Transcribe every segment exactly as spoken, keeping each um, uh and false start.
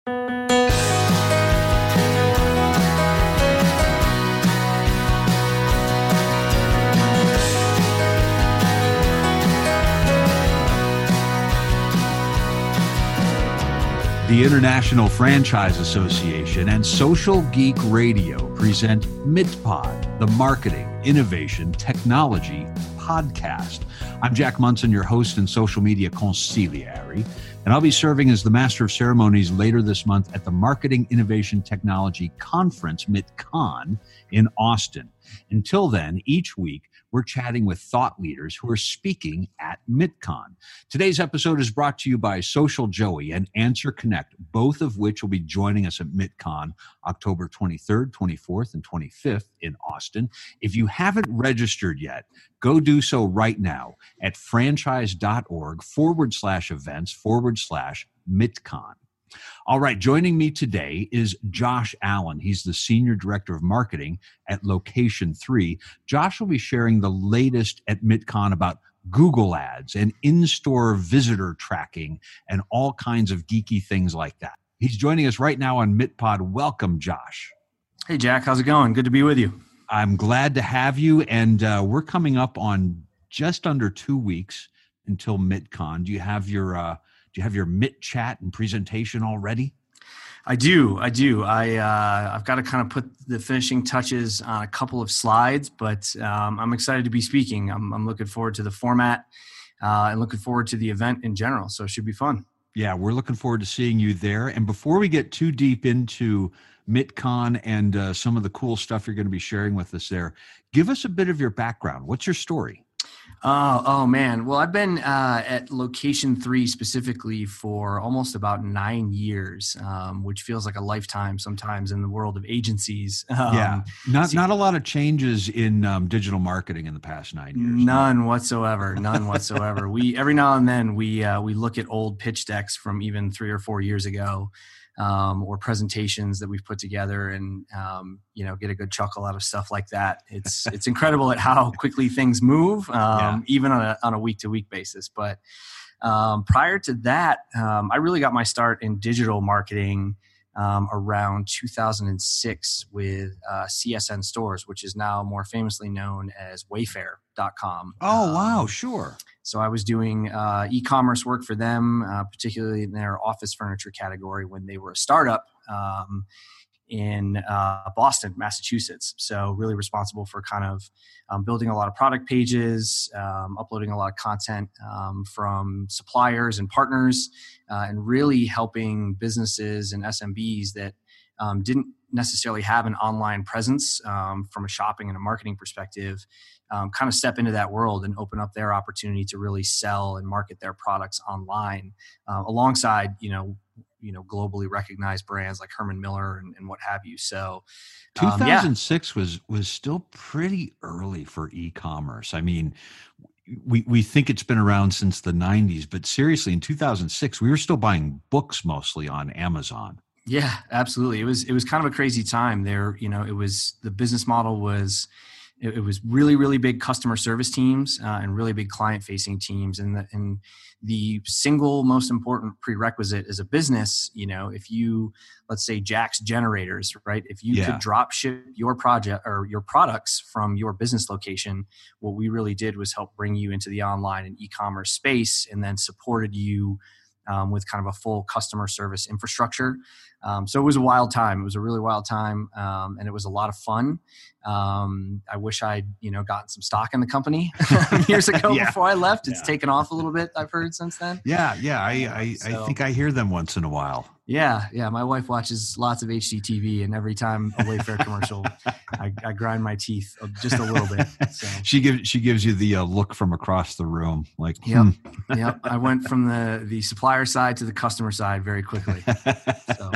The International Franchise Association and Social Geek Radio present MidPod, the Marketing, Innovation, Technology podcast. I'm Jack Munson, your host and social media consigliere, and I'll be serving as the Master of Ceremonies later this month at the Marketing, Innovation, Technology Conference, MidCon, in Austin. Until then, each week, we're chatting with thought leaders who are speaking at MidCon. Today's episode is brought to you by Social Joey and Answer Connect, both of which will be joining us at MidCon October twenty-third, twenty-fourth, and twenty-fifth in Austin. If you haven't registered yet, go do so right now at franchise.org forward slash events forward slash MidCon. All right, joining me today is Josh Allen. He's the Senior Director of Marketing at Location three. Josh will be sharing the latest at MidCon about Google Ads and in-store visitor tracking and all kinds of geeky things like that. He's joining us right now on MidPod. Welcome, Josh. Hey, Jack. How's it going? Good to be with you. I'm glad to have you, and uh, we're coming up on just under two weeks until MidCon. Do you have your... Uh, Do you have your Mit chat and presentation already? I do. I do. I, uh, I've got to kind of put the finishing touches on a couple of slides, but um, I'm excited to be speaking. I'm, I'm looking forward to the format uh, and looking forward to the event in general. So it should be fun. Yeah, we're looking forward to seeing you there. And before we get too deep into MidCon and uh, some of the cool stuff you're going to be sharing with us there, give us a bit of your background. What's your story? Oh, oh man. Well, I've been uh, at Location three specifically for almost about nine years, um, which feels like a lifetime sometimes in the world of agencies. Um, yeah, not see, not a lot of changes in um, digital marketing in the past nine years. None no. whatsoever. None whatsoever. We every now and then we uh, we look at old pitch decks from even three or four years ago. Um, or presentations that we've put together, and um, you know, get a good chuckle out of stuff like that. It's it's incredible at how quickly things move, um, yeah. even on a on a week to week basis. But um, prior to that, um, I really got my start in digital marketing um, around two thousand six with uh, C S N Stores, which is now more famously known as Wayfair dot com. Oh um, wow, sure. So I was doing uh, e-commerce work for them, uh, particularly in their office furniture category when they were a startup um, in uh, Boston, Massachusetts. So really responsible for kind of um, building a lot of product pages, um, uploading a lot of content um, from suppliers and partners, uh, and really helping businesses and S M Bs that um, didn't necessarily have an online presence um, from a shopping and a marketing perspective, um, kind of step into that world and open up their opportunity to really sell and market their products online, uh, alongside, you know, you know, globally recognized brands like Herman Miller and, and what have you. So, um, two thousand six yeah. was was still pretty early for e-commerce. I mean, we we think it's been around since the nineties, but seriously, in two thousand six, we were still buying books mostly on Amazon. Yeah, absolutely. It was it was kind of a crazy time there. You know, it was the business model was it, it was really really big customer service teams uh, and really big client facing teams, and the and the single most important prerequisite as a business, you know, if you let's say Jack's Generators, right? If you yeah. could drop ship your project or your products from your business location, what we really did was help bring you into the online and e-commerce space, and then supported you um, with kind of a full customer service infrastructure. Um, so it was a wild time. It was a really wild time, um, and it was a lot of fun. Um, I wish I'd, you know, gotten some stock in the company years ago yeah. before I left. It's yeah. taken off a little bit, I've heard since then. Yeah, yeah. I I, so, I think I hear them once in a while. Yeah, yeah. My wife watches lots of H G T V, and every time a Wayfair commercial, I, I grind my teeth just a little bit. So. She gives she gives you the uh, look from across the room, like. Yep, hmm. yep. I went from the the supplier side to the customer side very quickly. So.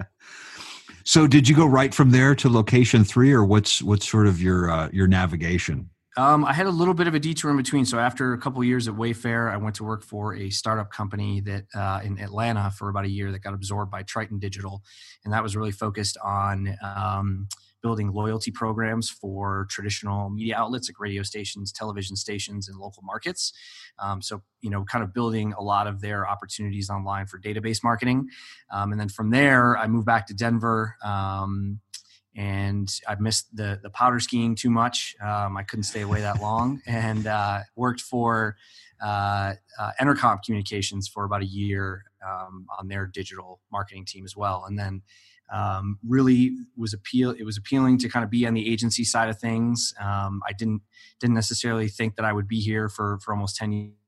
So did you go right from there to Location three, or what's what's sort of your uh, your navigation? Um, I had a little bit of a detour in between. So after a couple of years at Wayfair, I went to work for a startup company that uh, in Atlanta for about a year that got absorbed by Triton Digital, and that was really focused on um, building loyalty programs for traditional media outlets like radio stations, television stations, and local markets. Um, so, you know, kind of building a lot of their opportunities online for database marketing. Um, and then from there, I moved back to Denver. Um, And I missed the the powder skiing too much. Um, I couldn't stay away that long, and uh, worked for uh, uh, Entercom Communications for about a year um, on their digital marketing team as well. And then um, really was appeal. It was appealing to kind of be on the agency side of things. Um, I didn't didn't necessarily think that I would be here for for almost ten years.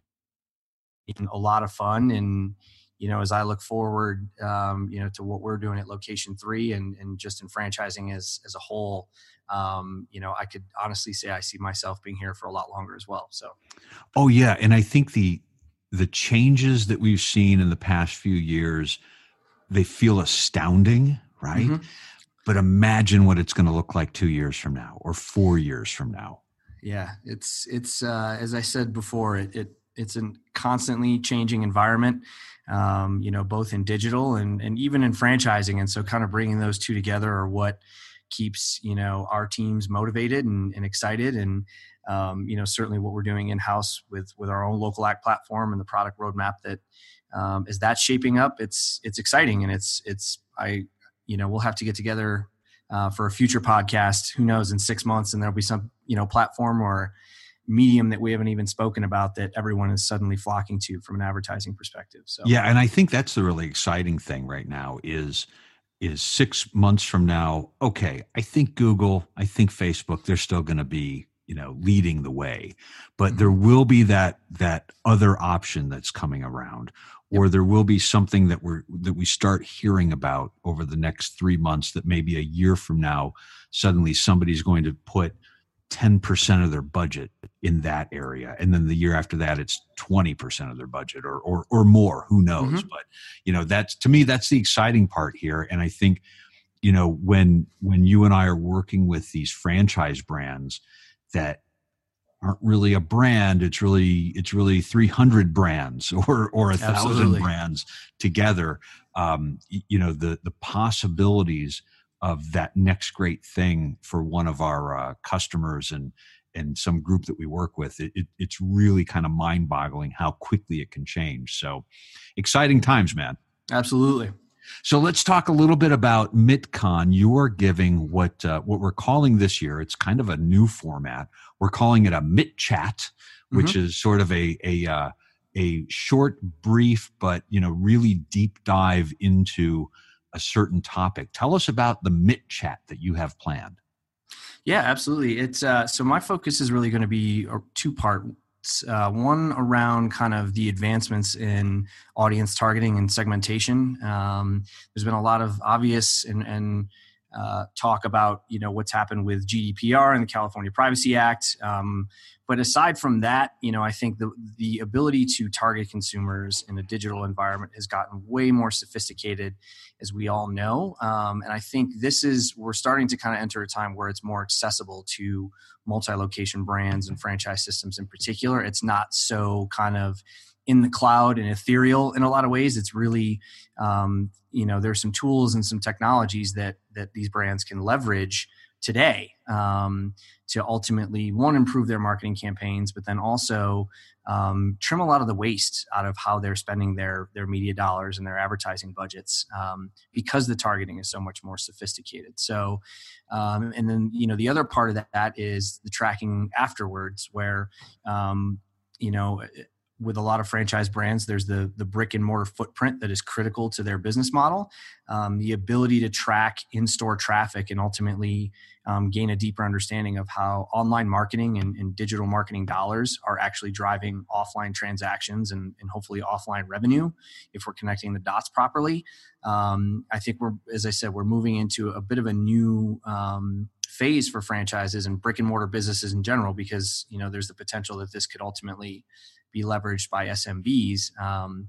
A lot of fun, and you know, as I look forward, um, you know, to what we're doing at Location Three and, and just in franchising as as a whole, um, you know, I could honestly say I see myself being here for a lot longer as well. So, oh yeah, and I think the the changes that we've seen in the past few years, they feel astounding, right? Mm-hmm. But imagine what it's going to look like two years from now or four years from now. Yeah, it's it's uh, as I said before, it, it it's a constantly changing environment. Um, you know, both in digital and, and even in franchising. And so kind of bringing those two together are what keeps, you know, our teams motivated and, and excited. And, um, you know, certainly what we're doing in-house with, with our own local act platform and the product roadmap that um, is that shaping up. It's, it's exciting. And it's, it's, I, you know, we'll have to get together uh, for a future podcast, who knows, in six months, and there'll be some, you know, platform or medium that we haven't even spoken about that everyone is suddenly flocking to from an advertising perspective. So yeah, and I think that's the really exciting thing right now is is six months from now, okay, I think Google, I think Facebook, they're still going to be, you know, leading the way, but mm-hmm. there will be that that other option that's coming around, or yep. there will be something that we're that we start hearing about over the next three months that maybe a year from now, suddenly somebody's going to put ten percent of their budget in that area. And then the year after that, it's twenty percent of their budget or, or, or more, who knows? Mm-hmm. But, you know, that's, to me, that's the exciting part here. And I think, you know, when, when you and I are working with these franchise brands that aren't really a brand, it's really, it's really three hundred brands or, or a thousand Absolutely. brands together. Um, you know, the, the possibilities of that next great thing for one of our uh, customers and and some group that we work with, it, it, it's really kind of mind-boggling how quickly it can change. So exciting times, man. Absolutely. So let's talk a little bit about MITCon. You are giving what uh, what we're calling this year, it's kind of a new format. We're calling it a MIT Chat, which mm-hmm. is sort of a a uh, a short, brief, but you know, really deep dive into a certain topic. Tell us about the MIT Chat that you have planned. Yeah, absolutely. It's uh, so my focus is really going to be two parts. Uh, one around kind of the advancements in audience targeting and segmentation. Um, there's been a lot of obvious and, and uh, talk about, you know, what's happened with G D P R and the California Privacy Act. Um, but aside from that, you know, I think the the ability to target consumers in a digital environment has gotten way more sophisticated, as we all know. Um, and I think this is, we're starting to kind of enter a time where it's more accessible to multi-location brands and franchise systems in particular. It's not so kind of in the cloud and ethereal in a lot of ways. It's really, um, you know, there's some tools and some technologies that that these brands can leverage today um, to ultimately, one, improve their marketing campaigns, but then also um, trim a lot of the waste out of how they're spending their their media dollars and their advertising budgets um, because the targeting is so much more sophisticated. So, um, and then, you know, the other part of that is the tracking afterwards where, um, you know, with a lot of franchise brands, there's the the brick and mortar footprint that is critical to their business model. Um, the ability to track in-store traffic and ultimately um, gain a deeper understanding of how online marketing and, and digital marketing dollars are actually driving offline transactions and, and hopefully offline revenue if we're connecting the dots properly. Um, I think we're, as I said, we're moving into a bit of a new um, phase for franchises and brick and mortar businesses in general, because, you know, there's the potential that this could ultimately be leveraged by S M Bs um,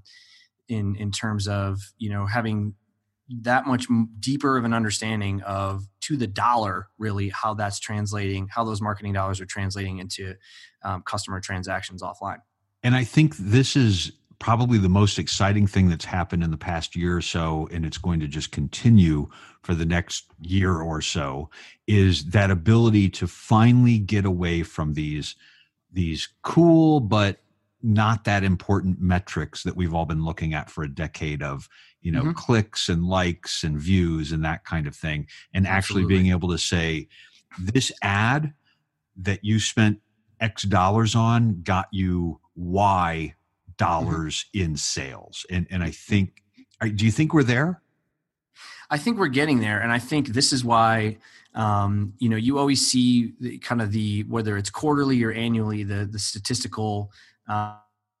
in in terms of, you know, having that much deeper of an understanding of, to the dollar, really how that's translating, how those marketing dollars are translating into um, customer transactions offline. And I think this is probably the most exciting thing that's happened in the past year or so, and it's going to just continue for the next year or so, is that ability to finally get away from these these cool but not that important metrics that we've all been looking at for a decade of, you know, mm-hmm. clicks and likes and views and that kind of thing, and actually Absolutely. being able to say, this ad that you spent X dollars on got you Y dollars mm-hmm. in sales. And and I think, do you think we're there? I think we're getting there. And I think this is why, um, you know, you always see the, kind of the, whether it's quarterly or annually, the, the statistical, uh,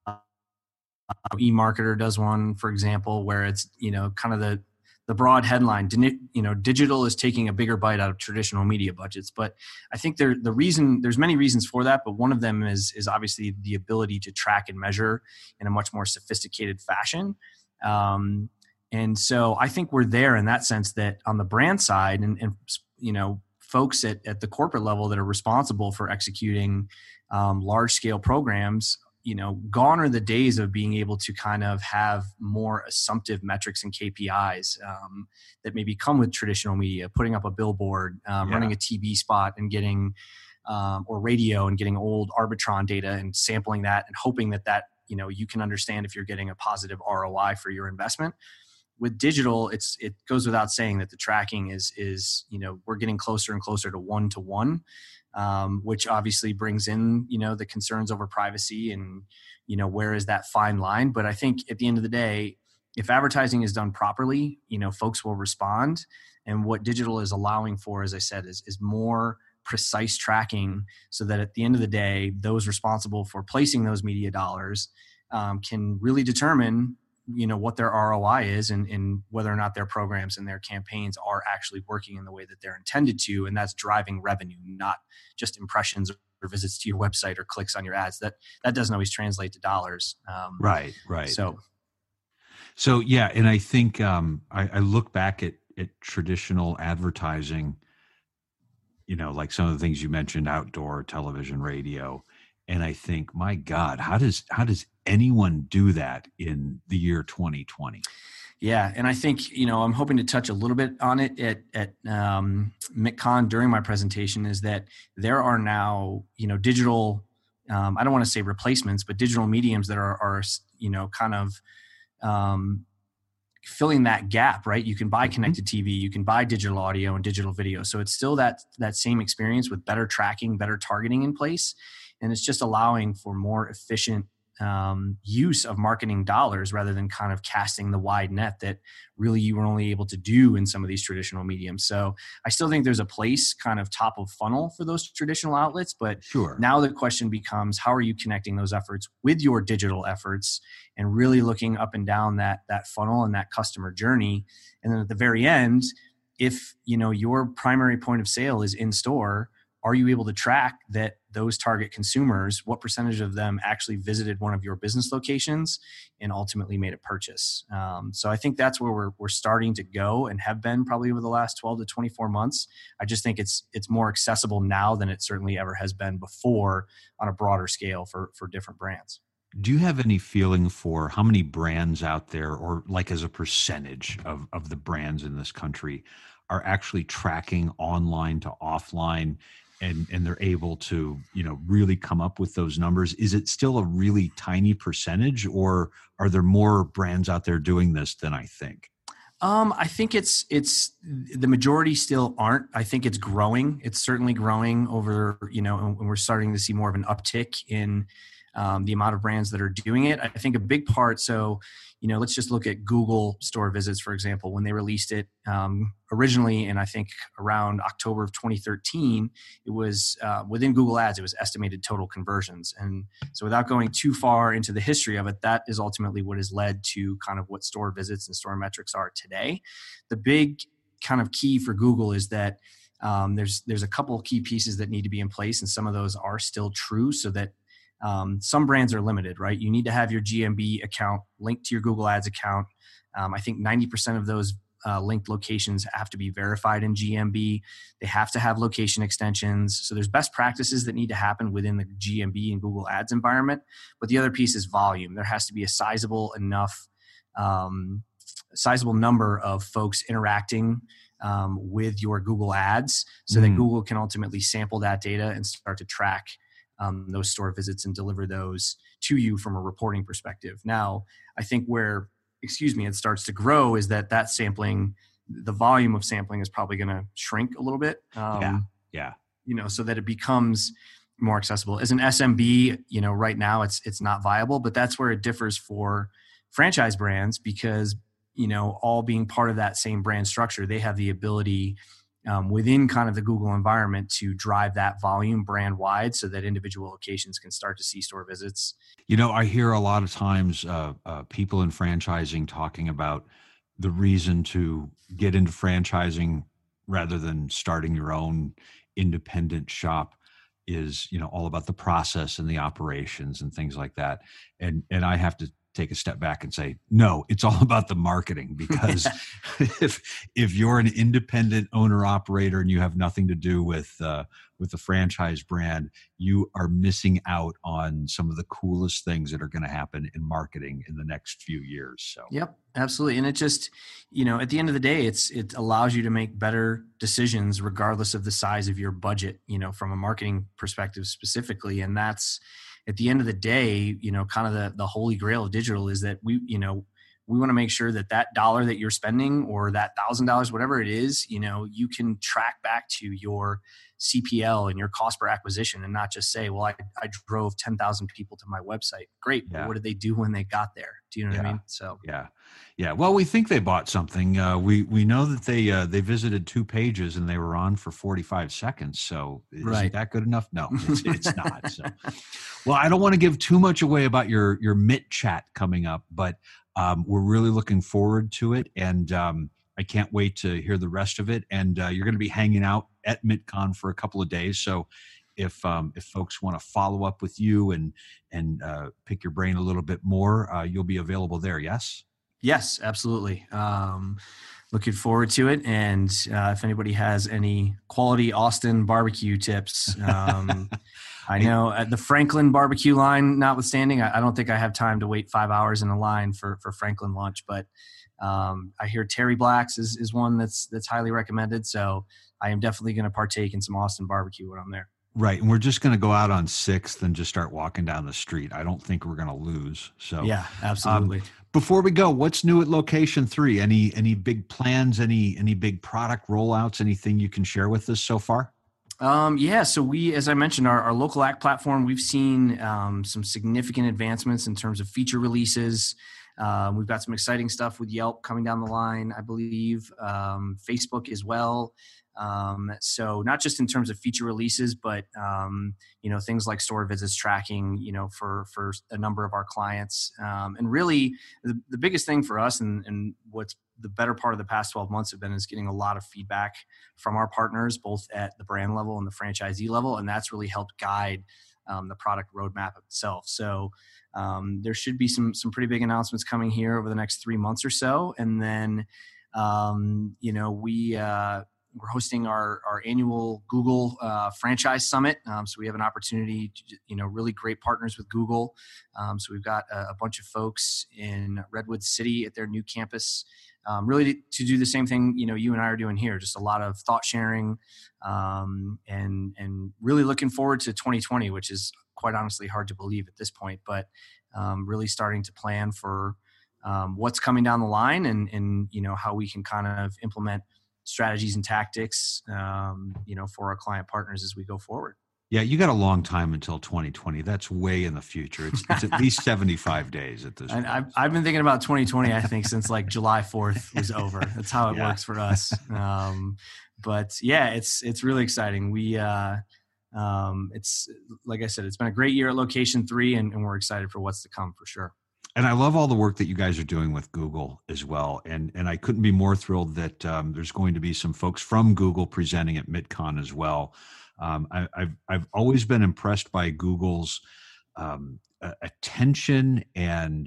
eMarketer does one, for example, where it's, you know, kind of the, the broad headline, you know, digital is taking a bigger bite out of traditional media budgets. But I think there, the reason, there's many reasons for that, but one of them is, is obviously the ability to track and measure in a much more sophisticated fashion. Um, and so I think we're there in that sense, that on the brand side and, and you know, folks at, at the corporate level that are responsible for executing um, large scale programs, you know, gone are the days of being able to kind of have more assumptive metrics and K P Is um, that maybe come with traditional media, putting up a billboard, um, yeah. running a T V spot and getting, um, or radio and getting old Arbitron data and sampling that and hoping that that, you know, you can understand if you're getting a positive R O I for your investment. With digital, it's it goes without saying that the tracking is is you know, we're getting closer and closer to one to one. Um, which obviously brings in, you know, the concerns over privacy and, you know, where is that fine line? But I think at the end of the day, if advertising is done properly, you know, folks will respond. And what digital is allowing for, as I said, is, is more precise tracking so that at the end of the day, those responsible for placing those media dollars um, can really determine, you know, what their R O I is and, and whether or not their programs and their campaigns are actually working in the way that they're intended to. And that's driving revenue, not just impressions or visits to your website or clicks on your ads. That, that doesn't always translate to dollars. Um, right. Right. So, so yeah. And I think um, I, I look back at, at traditional advertising, you know, like some of the things you mentioned, outdoor, television, radio. And I think, my God, how does how does anyone do that in the year twenty twenty? Yeah, and I think, you know, I'm hoping to touch a little bit on it at at um, MICCon during my presentation. Is that there are now, you know, digital. Um, I don't want to say replacements, but digital mediums that are, are you know, kind of um, filling that gap. Right, you can buy connected T V, you can buy digital audio and digital video. So it's still that that same experience with better tracking, better targeting in place. And it's just allowing for more efficient um, use of marketing dollars rather than kind of casting the wide net that really you were only able to do in some of these traditional mediums. So I still think there's a place kind of top of funnel for those traditional outlets, but sure. Now the question becomes, how are you connecting those efforts with your digital efforts and really looking up and down that, that funnel and that customer journey. And then at the very end, if, you know, your primary point of sale is in store, are you able to track that those target consumers, what percentage of them actually visited one of your business locations and ultimately made a purchase? Um, so I think that's where we're we're starting to go and have been probably over the last twelve to twenty-four months. I just think it's it's more accessible now than it certainly ever has been before on a broader scale for for different brands. Do you have any feeling for how many brands out there, or like as a percentage of, of the brands in this country, are actually tracking online to offline? And, and they're able to, you know, really come up with those numbers? Is it still a really tiny percentage, or are there more brands out there doing this than I think? Um, I think it's it's the majority still aren't. I think it's growing. It's certainly growing over, you know, and we're starting to see more of an uptick in um, the amount of brands that are doing it. I think a big part. So, you know, let's just look at Google store visits, for example. When they released it um, originally, and I think around October of twenty thirteen, it was uh, within Google Ads, it was estimated total conversions. And so without going too far into the history of it, that is ultimately what has led to kind of what store visits and store metrics are today. The big kind of key for Google is that um, there's there's a couple of key pieces that need to be in place, and some of those are still true, so that Um, some brands are limited, right? You need to have your G M B account linked to your Google Ads account. Um, I think ninety percent of those uh, linked locations have to be verified in G M B. They have to have location extensions. So there's best practices that need to happen within the G M B and Google Ads environment. But the other piece is volume. There has to be a sizable enough, um, sizable number of folks interacting um, with your Google Ads so mm. that Google can ultimately sample that data and start to track um, those store visits and deliver those to you from a reporting perspective. Now, I think where, excuse me, it starts to grow is that that sampling, the volume of sampling is probably going to shrink a little bit. Um, yeah. Yeah. You know, so that it becomes more accessible. As an S M B, you know, right now it's it's not viable, but that's where it differs for franchise brands because, you know, all being part of that same brand structure, they have the ability um, within kind of the Google environment to drive that volume brand wide so that individual locations can start to see store visits. You know, I hear a lot of times uh, uh, people in franchising talking about the reason to get into franchising rather than starting your own independent shop is, you know, all about the process and the operations and things like that. And and I have to take a step back and say, no, it's all about the marketing because if if you're an independent owner operator and you have nothing to do with uh, with the franchise brand, you are missing out on some of the coolest things that are going to happen in marketing in the next few years. So, yep, absolutely. And it just, you know, at the end of the day, it's it allows you to make better decisions regardless of the size of your budget, you know, from a marketing perspective specifically. And that's, at the end of the day, you know, kind of the, the holy grail of digital is that we, you know, we want to make sure that that dollar that you're spending or that thousand dollars, whatever it is, you know, you can track back to your C P L and your cost per acquisition and not just say, well, I, I drove ten thousand people to my website. Great. Yeah. But what did they do when they got there? Do you know yeah. what I mean? So, yeah. Yeah. Well, we think they bought something. Uh, we, we know that they, uh, they visited two pages and they were on for forty-five seconds. So is right. that good enough? No, it's, it's not. So, well, I don't want to give too much away about your, your M I T chat coming up, but um, we're really looking forward to it. And um, I can't wait to hear the rest of it. And uh, you're going to be hanging out at MITCon for a couple of days. So if um, if folks want to follow up with you and and uh, pick your brain a little bit more, uh, you'll be available there. Yes. Yes, absolutely. Um, looking forward to it. And uh, if anybody has any quality Austin barbecue tips, um, I know at the Franklin barbecue line, notwithstanding, I, I don't think I have time to wait five hours in a line for, for Franklin lunch, but um, I hear Terry Black's is, is one that's, that's highly recommended. So I am definitely going to partake in some Austin barbecue when I'm there. Right. And we're just going to go out on sixth and just start walking down the street. I don't think we're going to lose. So yeah, absolutely. Um, before we go, what's new at location three? Any, any big plans, any, any big product rollouts, anything you can share with us so far? Um, yeah. So we, as I mentioned, our, our local act platform, we've seen um, some significant advancements in terms of feature releases. Um, we've got some exciting stuff with Yelp coming down the line, I believe, um, Facebook as well. Um, so not just in terms of feature releases, but, um, you know, things like store visits tracking, you know, for, for a number of our clients. Um, and really the, the biggest thing for us and, and what's the better part of the past twelve months have been is getting a lot of feedback from our partners, both at the brand level and the franchisee level. And that's really helped guide, um, the product roadmap itself. So, um, there should be some, some pretty big announcements coming here over the next three months or so. And then, um, you know, we, uh, we're hosting our, our annual Google uh, Franchise Summit. Um, so we have an opportunity to, you know, really great partners with Google. Um, so we've got a, a bunch of folks in Redwood City at their new campus, um, really to, to do the same thing, you know, you and I are doing here, just a lot of thought sharing um, and, and really looking forward to twenty twenty, which is quite honestly hard to believe at this point, but um, really starting to plan for um, what's coming down the line and, and, you know, how we can kind of implement strategies and tactics, um, you know, for our client partners as we go forward. Yeah, you got a long time until twenty twenty. That's way in the future. It's, it's at least seventy-five days at this point. I've, I've been thinking about twenty twenty, I think, since like July fourth was over. That's how it yeah. works for us. Um, but yeah, it's it's really exciting. We, uh, um, it's like I said, it's been a great year at Location three, and, and we're excited for what's to come for sure. And I love all the work that you guys are doing with Google as well. And and I couldn't be more thrilled that um, there's going to be some folks from Google presenting at MITCon as well. Um, I, I've I've always been impressed by Google's um, uh, attention and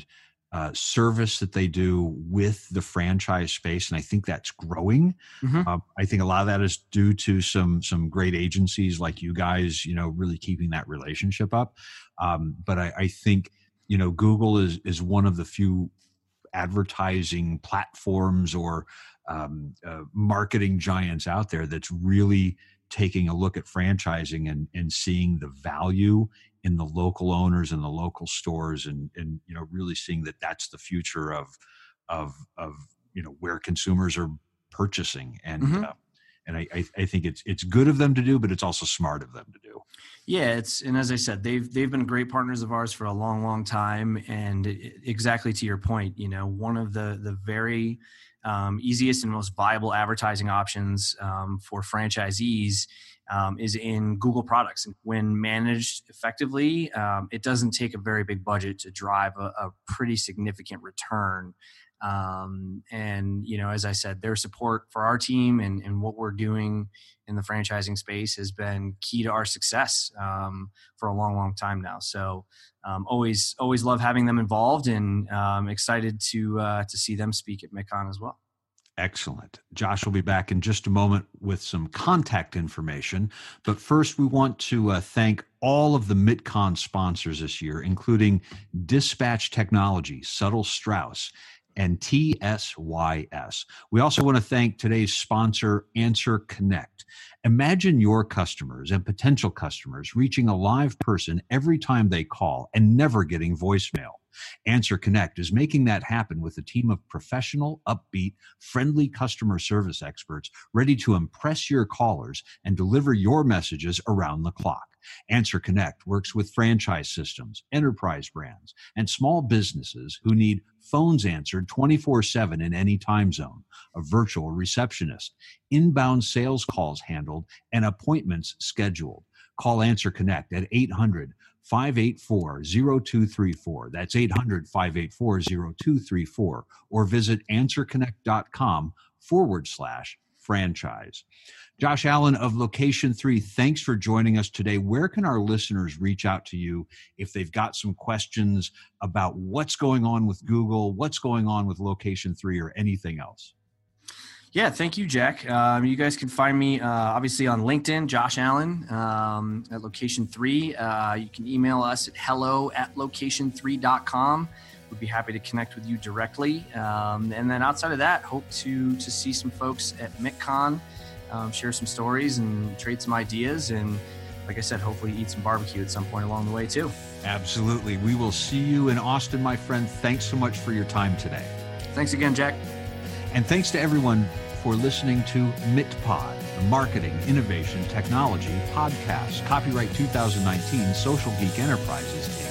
uh, service that they do with the franchise space, and I think that's growing. Mm-hmm. Uh, I think a lot of that is due to some some great agencies like you guys, you know, really keeping that relationship up. Um, but I, I think, you know, Google is is one of the few advertising platforms or um, uh, marketing giants out there that's really taking a look at franchising and, and seeing the value in the local owners and the local stores, and, and, you know, really seeing that that's the future of, of, of, you know, where consumers are purchasing. And, mm-hmm. uh, and I, I, I think it's, it's good of them to do, but it's also smart of them to do. Yeah, it's, and as I said, they've, they've been great partners of ours for a long, long time. And exactly to your point, you know, one of the, the very um, easiest and most viable advertising options um, for franchisees um, is in Google products. And when managed effectively, um, it doesn't take a very big budget to drive a, a pretty significant return. Um, and, you know, as I said, their support for our team and, and what we're doing in the franchising space has been key to our success um, for a long, long time now. So um, always, always love having them involved, and um, excited to uh, to see them speak at MidCon as well. Excellent. Josh will be back in just a moment with some contact information. But first, we want to uh, thank all of the MidCon sponsors this year, including Dispatch Technology, Subtle Strauss, and T S Y S. We also want to thank today's sponsor, Answer Connect. Imagine your customers and potential customers reaching a live person every time they call and never getting voicemail. Answer Connect is making that happen with a team of professional, upbeat, friendly customer service experts ready to impress your callers and deliver your messages around the clock. Answer Connect works with franchise systems, enterprise brands, and small businesses who need phones answered twenty-four seven in any time zone, a virtual receptionist, inbound sales calls handled, and appointments scheduled. Call Answer Connect at eight hundred, five eight four, zero two three four. That's eight hundred, five eight four, zero two three four. Or visit answerconnect.com forward slash franchise. Josh Allen of Location three, thanks for joining us today. Where can our listeners reach out to you if they've got some questions about what's going on with Google, what's going on with Location three, or anything else? Yeah, thank you, Jack. Um, you guys can find me uh, obviously on LinkedIn, Josh Allen um, at Location three. Uh, you can email us at hello at location three dot com. We'd be happy to connect with you directly. Um, and then outside of that, hope to to see some folks at MidCon, um, share some stories and trade some ideas. And like I said, hopefully eat some barbecue at some point along the way too. Absolutely. We will see you in Austin, my friend. Thanks so much for your time today. Thanks again, Jack. And thanks to everyone for listening to MidPod, the Marketing, Innovation, Technology podcast. Copyright two thousand nineteen, Social Geek Enterprises.